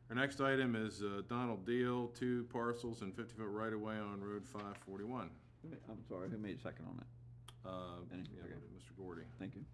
Our next item is Donald Deal, 2 parcels and 50-foot right-of-way on Road 541. I'm sorry, who made second on that? Yeah, Okay. Mr. Gordy. Thank you.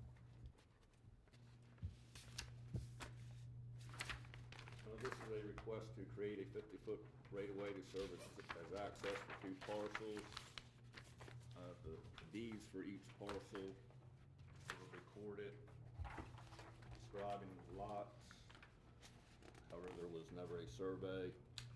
This is a request to create a 50-foot right-of-way to serve as access for 2 parcels. The deeds for each parcel were recorded, describing the lots. However, there was never a survey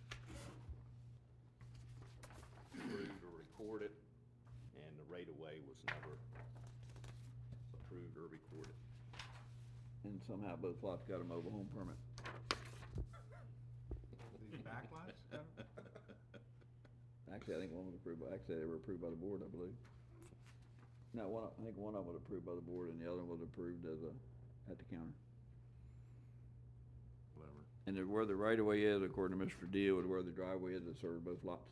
approved or recorded, and the right-of-way was never approved or recorded. And somehow both lots got a mobile home permit. These backlots? Actually, I think one was approved they were approved by the board, I believe. No, I think one of them was approved by the board and the other one was approved at the counter. Whatever. And where the right-of-way is, according to Mr. Deal, is where the driveway is to serve both lots.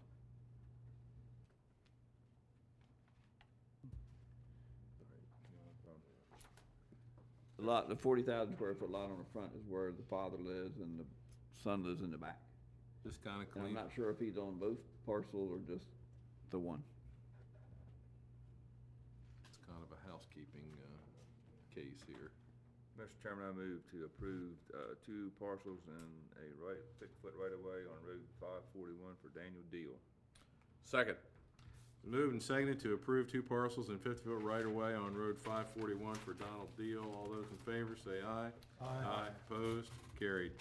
The 40,000 square foot lot on the front is where the father lives and the son lives in the back. Just kind of And I'm clean. not sure if he's on both parcels or just the one. It's kind of a housekeeping case here. Mr. Chairman, I move to approve 2 parcels and a 50-foot right-of-way on Road 541 for Daniel Deal. Second. Moved and seconded to approve 2 parcels and 50-foot right-of-way on Road 541 for Donald Deal. All those in favor say aye. Aye. Opposed? Carried.